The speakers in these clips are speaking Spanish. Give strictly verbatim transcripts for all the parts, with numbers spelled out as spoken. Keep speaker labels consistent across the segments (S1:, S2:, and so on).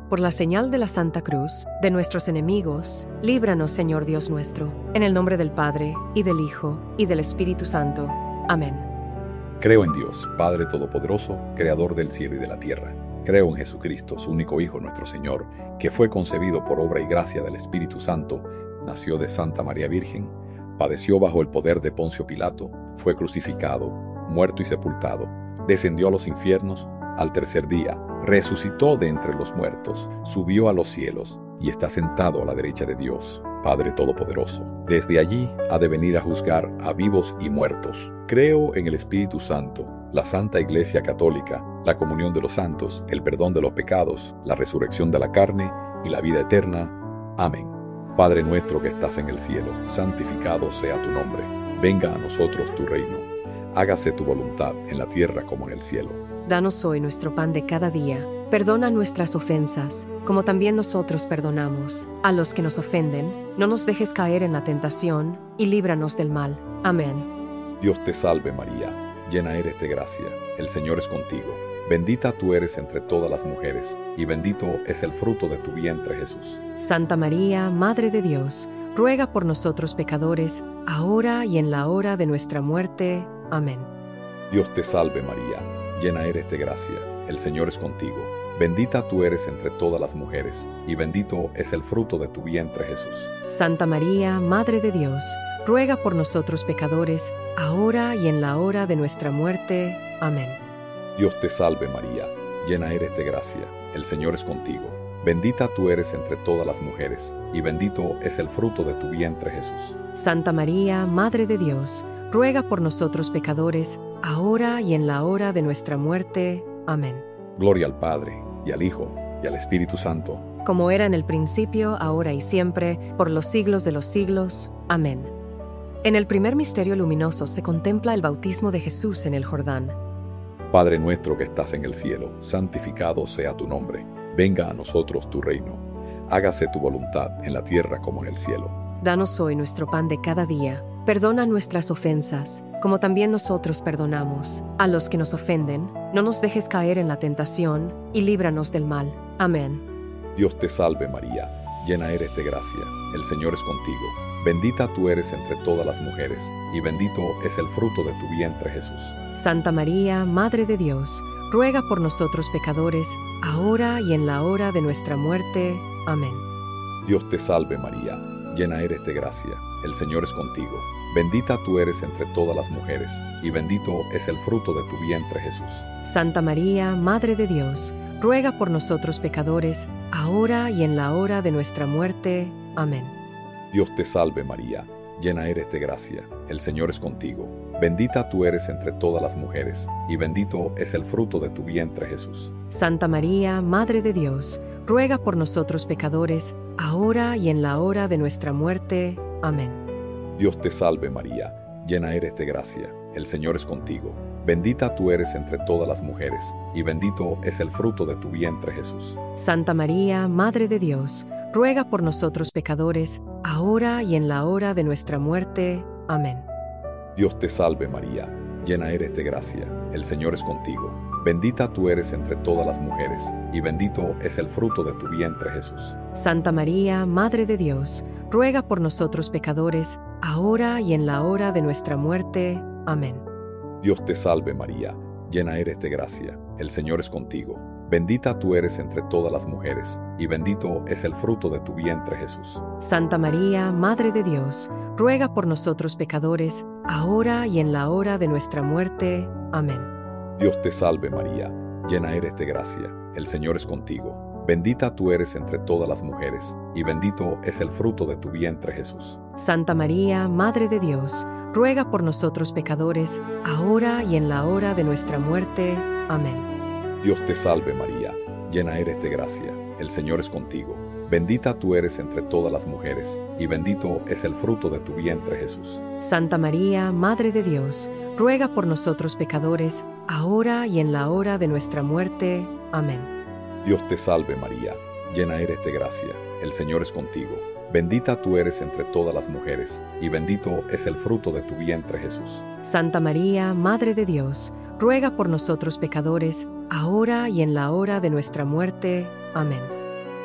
S1: por la señal de la Santa Cruz, de nuestros enemigos, líbranos, Señor Dios nuestro, en el nombre del Padre, y del Hijo, y del Espíritu Santo. Amén.
S2: Creo en Dios, Padre Todopoderoso, Creador del cielo y de la tierra. Creo en Jesucristo, su único Hijo, nuestro Señor, que fue concebido por obra y gracia del Espíritu Santo, nació de Santa María Virgen, padeció bajo el poder de Poncio Pilato, fue crucificado, muerto y sepultado, descendió a los infiernos, al tercer día, resucitó de entre los muertos, subió a los cielos y está sentado a la derecha de Dios, Padre Todopoderoso. Desde allí ha de venir a juzgar a vivos y muertos. Creo en el Espíritu Santo, la Santa Iglesia Católica, la comunión de los santos, el perdón de los pecados, la resurrección de la carne y la vida eterna. Amén. Padre nuestro que estás en el cielo, santificado sea tu nombre. Venga a nosotros tu reino. Hágase tu voluntad en la tierra como en el cielo.
S1: Danos hoy nuestro pan de cada día. Perdona nuestras ofensas, como también nosotros perdonamos a los que nos ofenden. No nos dejes caer en la tentación, y líbranos del mal. Amén.
S2: Dios te salve María, llena eres de gracia, el Señor es contigo. Bendita tú eres entre todas las mujeres, y bendito es el fruto de tu vientre Jesús.
S1: Santa María, Madre de Dios, ruega por nosotros pecadores, ahora y en la hora de nuestra muerte. Amén.
S2: Dios te salve María, llena eres de gracia, el Señor es contigo. Bendita tú eres entre todas las mujeres, y bendito es el fruto de tu vientre Jesús.
S1: Santa María, Madre de Dios, ruega por nosotros pecadores, ahora y en la hora de nuestra muerte. Amén.
S2: Dios te salve María, llena eres de gracia, el Señor es contigo. Bendita tú eres entre todas las mujeres, y bendito es el fruto de tu vientre Jesús.
S1: Santa María, Madre de Dios, ruega por nosotros pecadores, ahora y en la hora de nuestra muerte. Amén.
S2: Gloria al Padre, y al Hijo, y al Espíritu Santo.
S1: Como era en el principio, ahora y siempre, por los siglos de los siglos. Amén. En el primer misterio luminoso se contempla el bautismo de Jesús en el Jordán.
S2: Padre nuestro que estás en el cielo, santificado sea tu nombre. Venga a nosotros tu reino. Hágase tu voluntad en la tierra como en el cielo.
S1: Danos hoy nuestro pan de cada día. Perdona nuestras ofensas, como también nosotros perdonamos a los que nos ofenden. No nos dejes caer en la tentación, y líbranos del mal. Amén.
S2: Dios te salve María, llena eres de gracia, el Señor es contigo. Bendita tú eres entre todas las mujeres, y bendito es el fruto de tu vientre Jesús.
S1: Santa María, Madre de Dios, ruega por nosotros pecadores, ahora y en la hora de nuestra muerte. Amén.
S2: Dios te salve María, llena eres de gracia, el Señor es contigo. Bendita tú eres entre todas las mujeres, y bendito es el fruto de tu vientre Jesús.
S1: Santa María, Madre de Dios, ruega por nosotros pecadores, ahora y en la hora de nuestra muerte. Amén.
S2: Dios te salve María, llena eres de gracia, el Señor es contigo. Bendita tú eres entre todas las mujeres, y bendito es el fruto de tu vientre Jesús.
S1: Santa María, Madre de Dios, ruega por nosotros pecadores, ahora y en la hora de nuestra muerte. Amén.
S2: Dios te salve María, llena eres de gracia, el Señor es contigo. Bendita tú eres entre todas las mujeres, y bendito es el fruto de tu vientre Jesús.
S1: Santa María, Madre de Dios, ruega por nosotros pecadores, ahora y en la hora de nuestra muerte. Amén.
S2: Dios te salve María, llena eres de gracia, el Señor es contigo. Bendita tú eres entre todas las mujeres, y bendito es el fruto de tu vientre Jesús.
S1: Santa María, Madre de Dios, ruega por nosotros pecadores, ahora y en la hora de nuestra muerte. Amén.
S2: Dios te salve María, llena eres de gracia, el Señor es contigo. Bendita tú eres entre todas las mujeres, y bendito es el fruto de tu vientre Jesús.
S1: Santa María, Madre de Dios, ruega por nosotros pecadores, ahora y en la hora de nuestra muerte. Amén.
S2: Dios te salve María, llena eres de gracia, el Señor es contigo. Bendita tú eres entre todas las mujeres, y bendito es el fruto de tu vientre Jesús.
S1: Santa María, Madre de Dios, ruega por nosotros pecadores, ahora y en la hora de nuestra muerte. Amén.
S2: Dios te salve María, llena eres de gracia, el Señor es contigo. Bendita tú eres entre todas las mujeres, y bendito es el fruto de tu vientre Jesús.
S1: Santa María, Madre de Dios, ruega por nosotros pecadores, ahora y en la hora de nuestra muerte. Amén.
S2: Dios te salve María, llena eres de gracia, el Señor es contigo. Bendita tú eres entre todas las mujeres, y bendito es el fruto de tu vientre Jesús.
S1: Santa María, Madre de Dios, ruega por nosotros pecadores, ahora y en la hora de nuestra muerte. Amén.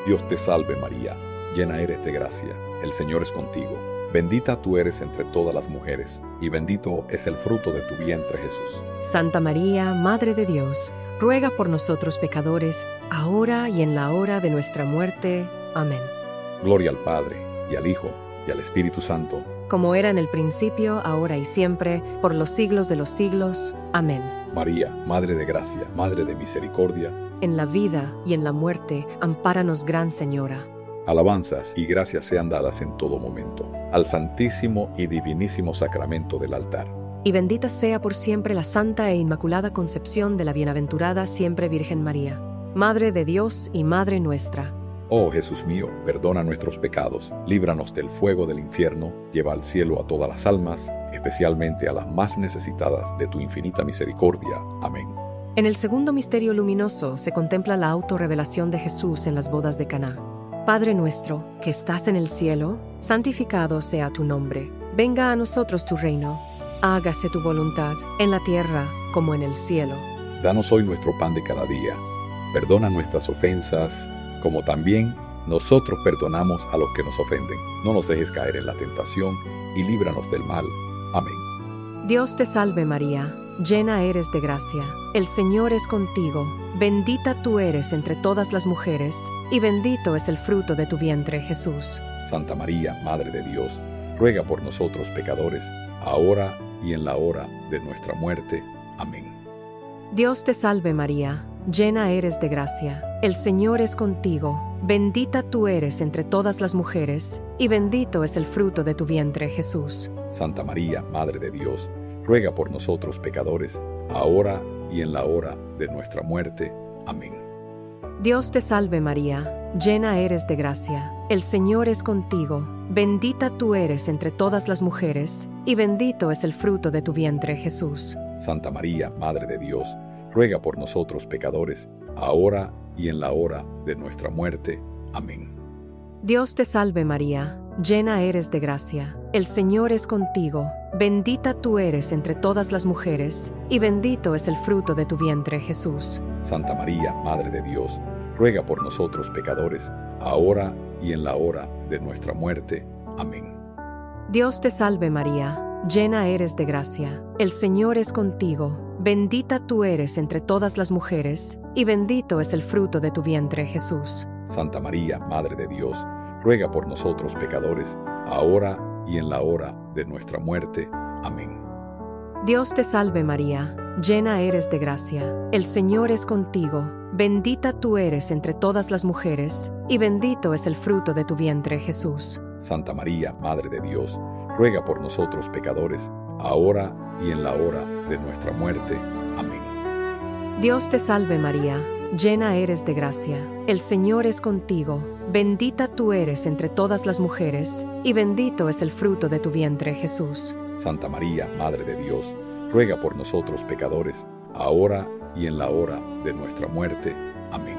S2: Dios te salve María, llena eres de gracia, el Señor es contigo. Bendita tú eres entre todas las mujeres, y bendito es el fruto de tu vientre Jesús.
S1: Santa María, Madre de Dios, ruega por nosotros pecadores, ahora y en la hora de nuestra muerte. Amén.
S2: Gloria al Padre, y al Hijo, y al Espíritu Santo,
S1: como era en el principio, ahora y siempre, por los siglos de los siglos. Amén.
S2: María, Madre de gracia, Madre de misericordia,
S1: en la vida y en la muerte, ampáranos, Gran Señora.
S2: Alabanzas y gracias sean dadas en todo momento al Santísimo y Divinísimo Sacramento del altar.
S1: Y bendita sea por siempre la Santa e Inmaculada Concepción de la Bienaventurada Siempre Virgen María, Madre de Dios y Madre nuestra.
S2: Oh Jesús mío, perdona nuestros pecados, líbranos del fuego del infierno, lleva al cielo a todas las almas, especialmente a las más necesitadas de tu infinita misericordia. Amén.
S1: En el segundo misterio luminoso se contempla la autorrevelación de Jesús en las bodas de Caná. Padre nuestro, que estás en el cielo, santificado sea tu nombre. Venga a nosotros tu reino. Hágase tu voluntad, en la tierra como en el cielo.
S2: Danos hoy nuestro pan de cada día. Perdona nuestras ofensas, como también nosotros perdonamos a los que nos ofenden. No nos dejes caer en la tentación y líbranos del mal. Amén.
S1: Dios te salve María, llena eres de gracia. El Señor es contigo. Bendita tú eres entre todas las mujeres, y bendito es el fruto de tu vientre, Jesús.
S2: Santa María, Madre de Dios, ruega por nosotros pecadores, ahora y en la hora de nuestra muerte. Amén.
S1: Dios te salve María, llena eres de gracia. El Señor es contigo. Bendita tú eres entre todas las mujeres, y bendito es el fruto de tu vientre, Jesús.
S2: Santa María, Madre de Dios, ruega por nosotros pecadores, ahora y en la hora de nuestra muerte. Amén.
S1: Dios te salve María, llena eres de gracia. El Señor es contigo. Bendita tú eres entre todas las mujeres, y bendito es el fruto de tu vientre, Jesús.
S2: Santa María, Madre de Dios, ruega por nosotros pecadores, ahora y en la hora de nuestra muerte. Amén.
S1: Dios te salve María, llena eres de gracia. El Señor es contigo. Bendita tú eres entre todas las mujeres, y bendito es el fruto de tu vientre, Jesús.
S2: Santa María, Madre de Dios, ruega por nosotros pecadores, ahora y en la hora de nuestra muerte. Amén.
S1: Dios te salve María, llena eres de gracia. El Señor es contigo. Bendita tú eres entre todas las mujeres, y bendito es el fruto de tu vientre, Jesús.
S2: Santa María, Madre de Dios, ruega por nosotros pecadores, ahora y en la hora de nuestra muerte. Amén.
S1: Dios te salve María, llena eres de gracia. El Señor es contigo. Bendita tú eres entre todas las mujeres, y bendito es el fruto de tu vientre, Jesús.
S2: Santa María, Madre de Dios, ruega por nosotros pecadores, ahora y en la hora de nuestra muerte. Amén.
S1: Dios te salve María, llena eres de gracia. El Señor es contigo. Bendita tú eres entre todas las mujeres, y bendito es el fruto de tu vientre, Jesús.
S2: Santa María, Madre de Dios, ruega por nosotros pecadores, ahora y en la hora de nuestra muerte. Amén.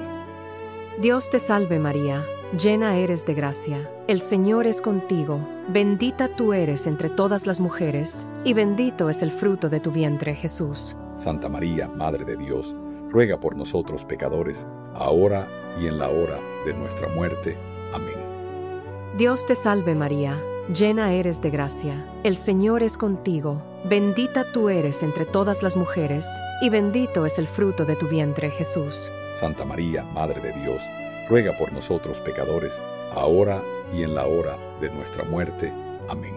S1: Dios te salve María, llena eres de gracia. El Señor es contigo. Bendita tú eres entre todas las mujeres, y bendito es el fruto de tu vientre, Jesús.
S2: Santa María, Madre de Dios, ruega por nosotros pecadores, ahora y en la hora de nuestra muerte. Amén.
S1: Dios te salve María, llena eres de gracia. El Señor es contigo. Bendita tú eres entre todas las mujeres, y bendito es el fruto de tu vientre, Jesús.
S2: Santa María, Madre de Dios, ruega por nosotros pecadores, ahora y en la hora de nuestra muerte. Amén.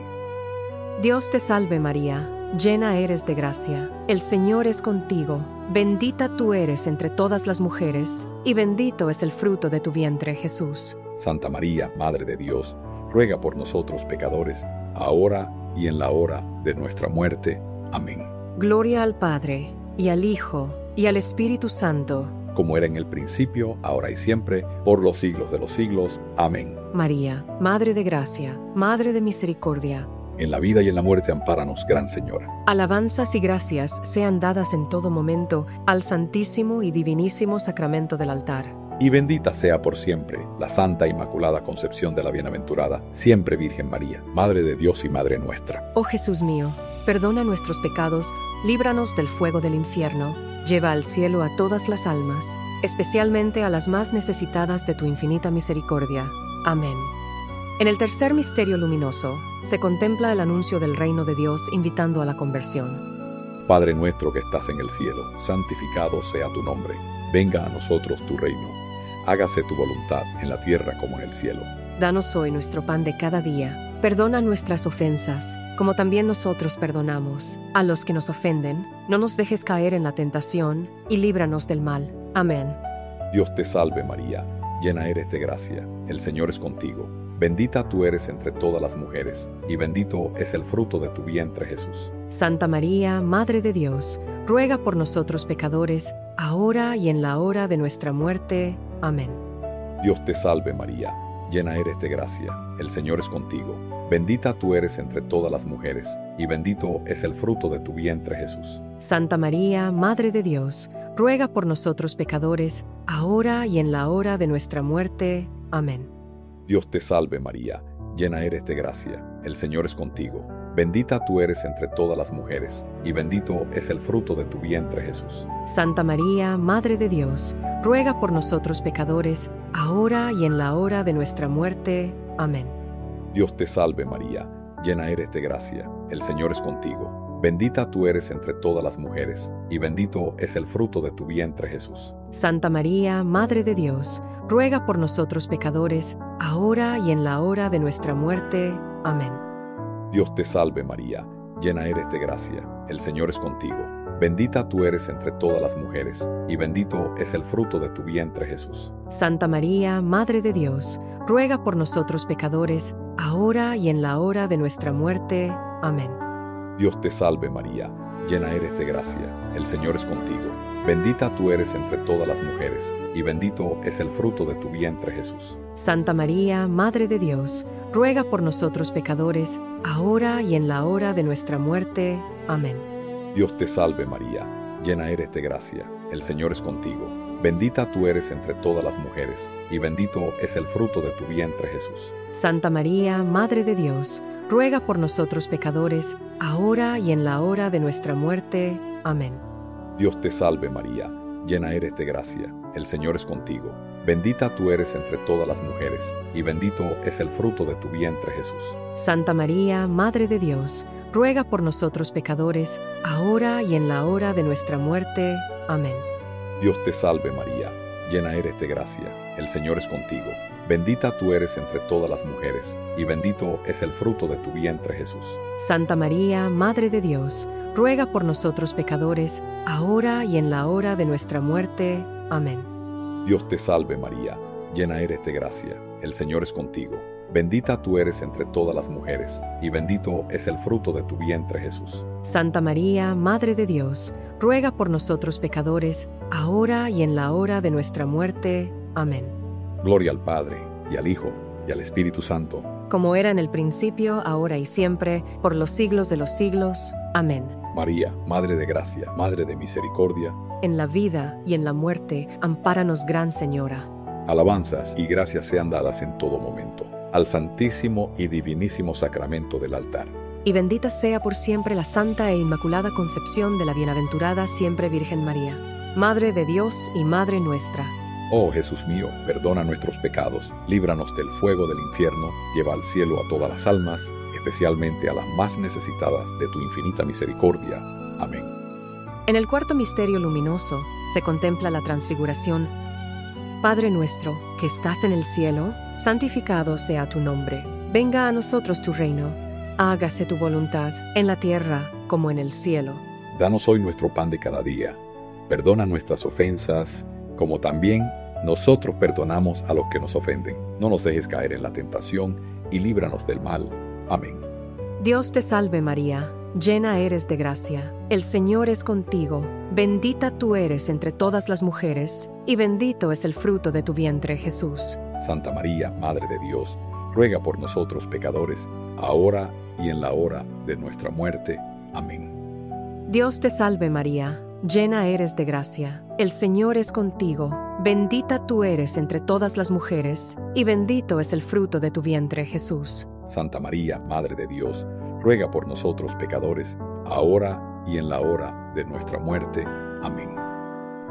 S1: Dios te salve María, llena eres de gracia. El Señor es contigo. Bendita tú eres entre todas las mujeres, y bendito es el fruto de tu vientre, Jesús.
S2: Santa María, Madre de Dios, ruega por nosotros pecadores, ahora y en la hora de nuestra muerte. Amén.
S1: Gloria al Padre, y al Hijo, y al Espíritu Santo,
S2: como era en el principio, ahora y siempre, por los siglos de los siglos. Amén.
S1: María, Madre de gracia, Madre de misericordia,
S2: en la vida y en la muerte ampáranos, Gran Señora.
S1: Alabanzas y gracias sean dadas en todo momento al Santísimo y Divinísimo Sacramento del altar.
S2: Y bendita sea por siempre la Santa Inmaculada Concepción de la Bienaventurada, siempre Virgen María, Madre de Dios y Madre nuestra.
S1: Oh Jesús mío, perdona nuestros pecados, líbranos del fuego del infierno, lleva al cielo a todas las almas, especialmente a las más necesitadas de tu infinita misericordia. Amén. En el tercer misterio luminoso, se contempla el anuncio del reino de Dios invitando a la conversión.
S2: Padre nuestro que estás en el cielo, santificado sea tu nombre. Venga a nosotros tu reino. Hágase tu voluntad en la tierra como en el cielo.
S1: Danos hoy nuestro pan de cada día. Perdona nuestras ofensas, como también nosotros perdonamos a los que nos ofenden. No nos dejes caer en la tentación, y líbranos del mal. Amén.
S2: Dios te salve María, llena eres de gracia, el Señor es contigo. Bendita tú eres entre todas las mujeres, y bendito es el fruto de tu vientre Jesús.
S1: Santa María, Madre de Dios, ruega por nosotros pecadores, ahora y en la hora de nuestra muerte. Amén.
S2: Dios te salve María, llena eres de gracia, el Señor es contigo. Bendita tú eres entre todas las mujeres, y bendito es el fruto de tu vientre Jesús.
S1: Santa María, Madre de Dios, ruega por nosotros pecadores, ahora y en la hora de nuestra muerte. Amén.
S2: Dios te salve María, llena eres de gracia, el Señor es contigo. Bendita tú eres entre todas las mujeres, y bendito es el fruto de tu vientre Jesús.
S1: Santa María, Madre de Dios, ruega por nosotros pecadores, ahora y en la hora de nuestra muerte. Amén.
S2: Dios te salve María, llena eres de gracia, el Señor es contigo. Bendita tú eres entre todas las mujeres, y bendito es el fruto de tu vientre Jesús.
S1: Santa María, Madre de Dios, ruega por nosotros pecadores, ahora y en la hora de nuestra muerte. Amén.
S2: Dios te salve María, llena eres de gracia, el Señor es contigo. Bendita tú eres entre todas las mujeres, y bendito es el fruto de tu vientre Jesús.
S1: Santa María, Madre de Dios, ruega por nosotros pecadores, ahora y en la hora de nuestra muerte. Amén.
S2: Dios te salve María, llena eres de gracia, el Señor es contigo. Bendita tú eres entre todas las mujeres, y bendito es el fruto de tu vientre Jesús.
S1: Santa María, Madre de Dios, ruega por nosotros pecadores, ahora y en la hora de nuestra muerte. Amén.
S2: Dios te salve María, llena eres de gracia, el Señor es contigo. Bendita tú eres entre todas las mujeres, y bendito es el fruto de tu vientre Jesús.
S1: Santa María, Madre de Dios, ruega por nosotros pecadores, ahora y en la hora de nuestra muerte. Amén.
S2: Dios te salve María, llena eres de gracia, el Señor es contigo. Bendita tú eres entre todas las mujeres, y bendito es el fruto de tu vientre Jesús.
S1: Santa María, Madre de Dios, ruega por nosotros pecadores, ahora y en la hora de nuestra muerte. Amén.
S2: Dios te salve María, llena eres de gracia, el Señor es contigo. Bendita tú eres entre todas las mujeres, y bendito es el fruto de tu vientre Jesús.
S1: Santa María, Madre de Dios, ruega por nosotros pecadores, ahora y en la hora de nuestra muerte. Amén.
S2: Dios te salve María, llena eres de gracia, el Señor es contigo. Bendita tú eres entre todas las mujeres, y bendito es el fruto de tu vientre Jesús.
S1: Santa María, Madre de Dios, ruega por nosotros pecadores, ahora y en la hora de nuestra muerte. Amén.
S2: Gloria al Padre, y al Hijo, y al Espíritu Santo.
S1: Como era en el principio, ahora y siempre, por los siglos de los siglos. Amén.
S2: María, Madre de gracia, Madre de misericordia.
S1: En la vida y en la muerte, ampáranos, Gran Señora.
S2: Alabanzas y gracias sean dadas en todo momento al Santísimo y Divinísimo Sacramento del altar.
S1: Y bendita sea por siempre la Santa e Inmaculada Concepción de la Bienaventurada Siempre Virgen María, Madre de Dios y Madre nuestra.
S2: Oh Jesús mío, perdona nuestros pecados, líbranos del fuego del infierno, lleva al cielo a todas las almas, especialmente a las más necesitadas de tu infinita misericordia. Amén.
S1: En el cuarto misterio luminoso se contempla la transfiguración. Padre nuestro, que estás en el cielo, santificado sea tu nombre. Venga a nosotros tu reino. Hágase tu voluntad, en la tierra como en el cielo.
S2: Danos hoy nuestro pan de cada día. Perdona nuestras ofensas, como también nosotros perdonamos a los que nos ofenden. No nos dejes caer en la tentación, y líbranos del mal. Amén.
S1: Dios te salve María, llena eres de gracia. El Señor es contigo. Bendita tú eres entre todas las mujeres, y bendito es el fruto de tu vientre, Jesús.
S2: Santa María, Madre de Dios, ruega por nosotros pecadores, ahora y en la hora de nuestra muerte. Amén.
S1: Dios te salve María, llena eres de gracia. El Señor es contigo. Bendita tú eres entre todas las mujeres, y bendito es el fruto de tu vientre, Jesús.
S2: Santa María, Madre de Dios, ruega por nosotros pecadores, ahora y en la hora de nuestra muerte. Amén.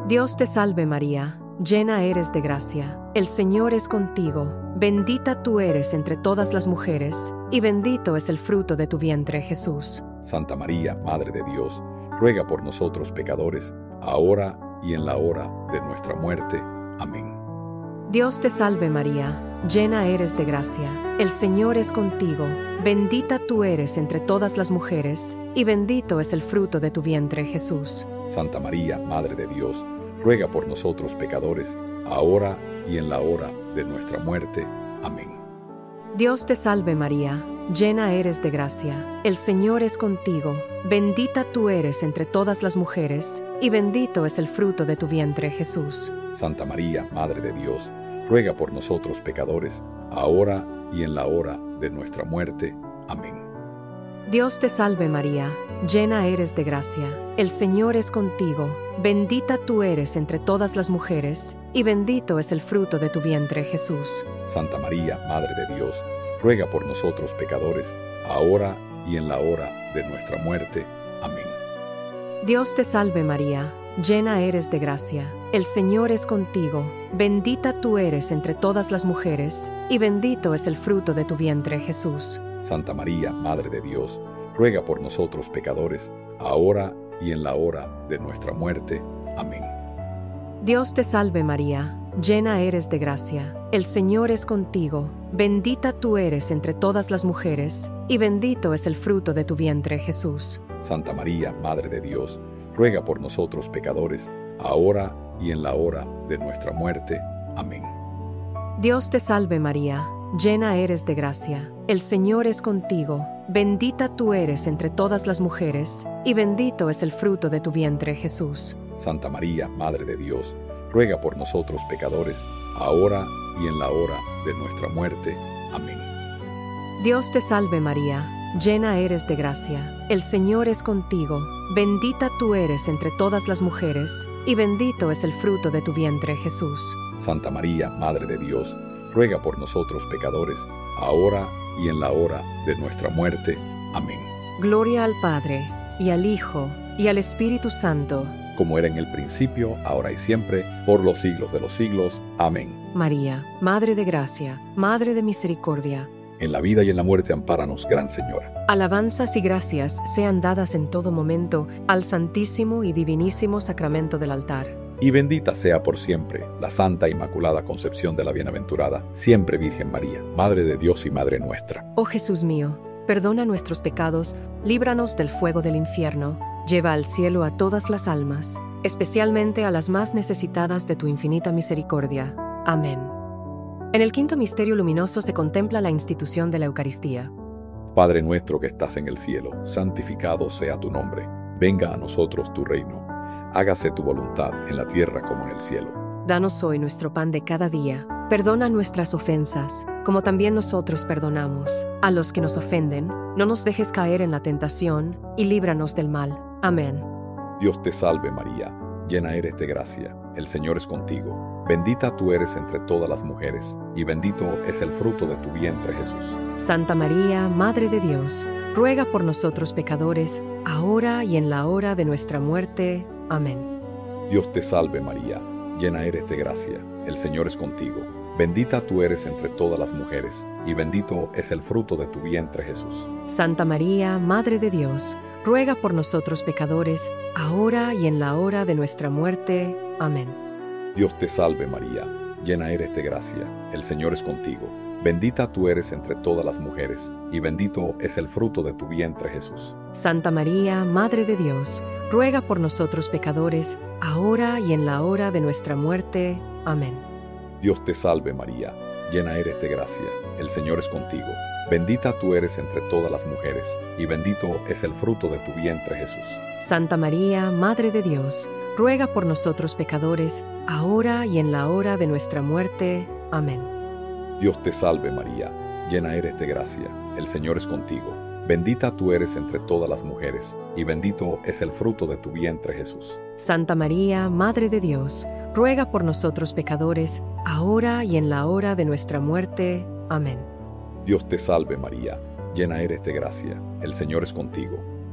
S1: Dios te salve María, llena eres de gracia, el Señor es contigo, bendita tú eres entre todas las mujeres, y bendito es el fruto de tu vientre Jesús.
S2: Santa María, Madre de Dios, ruega por nosotros pecadores, ahora y en la hora de nuestra muerte. Amén.
S1: Dios te salve María, llena eres de gracia, el Señor es contigo, bendita tú eres entre todas las mujeres, y bendito es el fruto de tu vientre Jesús.
S2: Santa María, Madre de Dios, ruega por nosotros pecadores, ahora y en la hora de nuestra muerte. Amén.
S1: Dios te salve María, llena eres de gracia, el Señor es contigo, bendita tú eres entre todas las mujeres, y bendito es el fruto de tu vientre Jesús.
S2: Santa María, Madre de Dios, ruega por nosotros pecadores, ahora y en la hora de nuestra muerte. Amén.
S1: Dios te salve María, llena eres de gracia, el Señor es contigo, bendita tú eres entre todas las mujeres, y bendito es el fruto de tu vientre Jesús.
S2: Santa María, Madre de Dios, ruega por nosotros pecadores, ahora y en la hora de nuestra muerte. Amén.
S1: Dios te salve María, llena eres de gracia, el Señor es contigo, bendita tú eres entre todas las mujeres, y bendito es el fruto de tu vientre Jesús.
S2: Santa María, Madre de Dios, ruega por nosotros pecadores, ahora y en la hora de nuestra muerte. Amén.
S1: Dios te salve María, llena eres de gracia, el Señor es contigo, bendita tú eres entre todas las mujeres, y bendito es el fruto de tu vientre Jesús.
S2: Santa María, Madre de Dios, ruega por nosotros pecadores, ahora y en la hora de nuestra muerte. Amén.
S1: Dios te salve María, llena eres de gracia, el Señor es contigo, bendita tú eres entre todas las mujeres, y bendito es el fruto de tu vientre Jesús.
S2: Santa María, Madre de Dios, ruega por nosotros pecadores, ahora y en la hora de nuestra muerte. Amén.
S1: Dios te salve María, llena eres de gracia, el Señor es contigo, bendita tú eres entre todas las mujeres, y bendito es el fruto de tu vientre Jesús.
S2: Santa María, Madre de Dios, ruega por nosotros pecadores, ahora y en la hora de nuestra muerte. Amén.
S1: Gloria al Padre, y al Hijo, y al Espíritu Santo,
S2: como era en el principio, ahora y siempre, por los siglos de los siglos. Amén.
S1: María, Madre de Gracia, Madre de Misericordia,
S2: en la vida y en la muerte ampáranos, Gran Señora.
S1: Alabanzas y gracias sean dadas en todo momento al Santísimo y Divinísimo Sacramento del altar.
S2: Y bendita sea por siempre la Santa Inmaculada Concepción de la Bienaventurada, siempre Virgen María, Madre de Dios y Madre nuestra.
S1: Oh Jesús mío, perdona nuestros pecados, líbranos del fuego del infierno, lleva al cielo a todas las almas, especialmente a las más necesitadas de tu infinita misericordia. Amén. En el quinto misterio luminoso se contempla la institución de la Eucaristía.
S2: Padre nuestro que estás en el cielo, santificado sea tu nombre. Venga a nosotros tu reino. Hágase tu voluntad en la tierra como en el cielo.
S1: Danos hoy nuestro pan de cada día. Perdona nuestras ofensas, como también nosotros perdonamos a los que nos ofenden. No nos dejes caer en la tentación, y líbranos del mal. Amén.
S2: Dios te salve María, llena eres de gracia, el Señor es contigo. Bendita tú eres entre todas las mujeres, y bendito es el fruto de tu vientre Jesús.
S1: Santa María, Madre de Dios, ruega por nosotros pecadores, ahora y en la hora de nuestra muerte. Amén.
S2: Dios te salve María, llena eres de gracia, el Señor es contigo. Bendita tú eres entre todas las mujeres, y bendito es el fruto de tu vientre Jesús.
S1: Santa María, Madre de Dios, ruega por nosotros pecadores, ahora y en la hora de nuestra muerte. Amén.
S2: Dios te salve María, llena eres de gracia, el Señor es contigo. Bendita tú eres entre todas las mujeres, y bendito es el fruto de tu vientre Jesús.
S1: Santa María, Madre de Dios, ruega por nosotros pecadores, ahora y en la hora de nuestra muerte. Amén.
S2: Dios te salve María, llena eres de gracia, el Señor es contigo. Bendita tú eres entre todas las mujeres, y bendito es el fruto de tu vientre Jesús.
S1: Santa María, Madre de Dios, ruega por nosotros pecadores, ahora y en la hora de nuestra muerte. Amén.
S2: Dios te salve María, llena eres de gracia, el Señor es contigo. Bendita tú eres entre todas las mujeres, y bendito es el fruto de tu vientre Jesús.
S1: Santa María, Madre de Dios, ruega por nosotros pecadores, ahora y en la hora de nuestra muerte. Amén.
S2: Dios te salve María, llena eres de gracia, el Señor es contigo.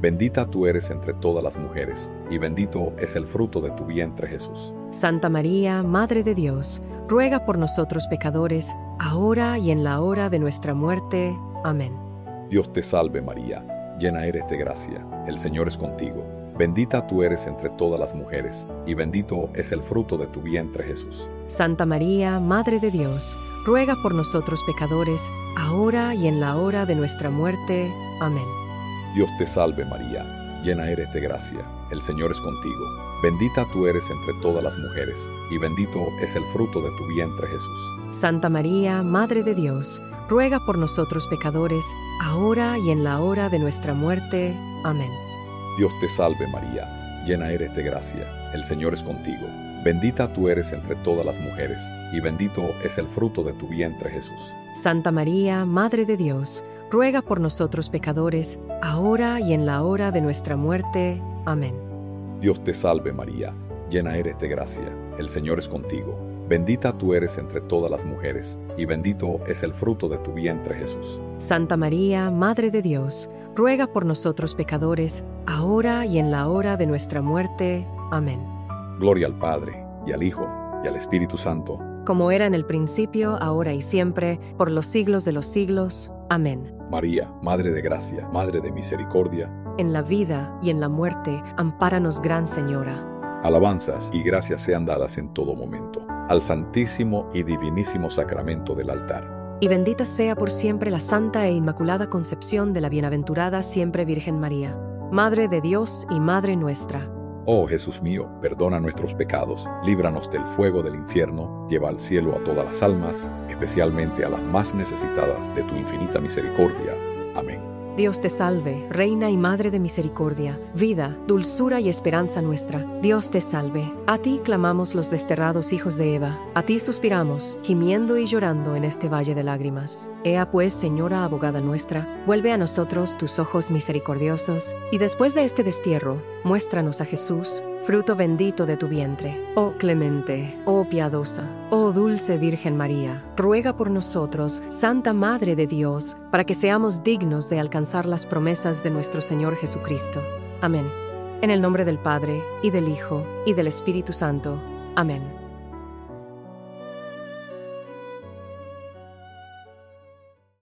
S2: Bendita tú eres entre todas las mujeres, y bendito es el fruto de tu vientre, Jesús.
S1: Santa María, Madre de Dios, ruega por nosotros pecadores, ahora y en la hora de nuestra muerte. Amén.
S2: Dios te salve María, llena eres de gracia, el Señor es contigo. Bendita tú eres entre todas las mujeres, y bendito es el fruto de tu vientre, Jesús.
S1: Santa María, Madre de Dios, ruega por nosotros pecadores, ahora y en la hora de nuestra muerte. Amén.
S2: Dios te salve María, llena eres de gracia, el Señor es contigo. Bendita tú eres entre todas las mujeres, y bendito es el fruto de tu vientre, Jesús.
S1: Santa María, Madre de Dios, ruega por nosotros pecadores, ahora y en la hora de nuestra muerte. Amén.
S2: Dios te salve María, llena eres de gracia, el Señor es contigo. Bendita tú eres entre todas las mujeres, y bendito es el fruto de tu vientre, Jesús.
S1: Santa María, Madre de Dios, ruega por nosotros pecadores, ahora y en la hora de nuestra muerte. Amén.
S2: Dios te salve María, llena eres de gracia, el Señor es contigo. Bendita tú eres entre todas las mujeres, y bendito es el fruto de tu vientre, Jesús.
S1: Santa María, Madre de Dios, ruega por nosotros pecadores, ahora y en la hora de nuestra muerte. Amén.
S2: Gloria al Padre, y al Hijo, y al Espíritu Santo.
S1: Como era en el principio, ahora y siempre, por los siglos de los siglos. Amén.
S2: María, Madre de gracia, Madre de misericordia.
S1: En la vida y en la muerte, ampáranos, Gran Señora.
S2: Alabanzas y gracias sean dadas en todo momento al Santísimo y Divinísimo Sacramento del altar.
S1: Y bendita sea por siempre la Santa e Inmaculada Concepción de la Bienaventurada Siempre Virgen María, Madre de Dios y Madre nuestra.
S2: Oh Jesús mío, perdona nuestros pecados, líbranos del fuego del infierno, lleva al cielo a todas las almas, especialmente a las más necesitadas de tu infinita misericordia. Amén.
S1: Dios te salve, Reina y Madre de misericordia, vida, dulzura y esperanza nuestra. Dios te salve. A ti clamamos los desterrados hijos de Eva, a ti suspiramos, gimiendo y llorando en este valle de lágrimas. Ea pues, Señora abogada nuestra, vuelve a nosotros tus ojos misericordiosos, y después de este destierro, muéstranos a Jesús, fruto bendito de tu vientre. Oh clemente, oh piadosa, oh dulce Virgen María, ruega por nosotros, Santa Madre de Dios, para que seamos dignos de alcanzar las promesas de nuestro Señor Jesucristo. Amén. En el nombre del Padre, y del Hijo, y del Espíritu Santo. Amén.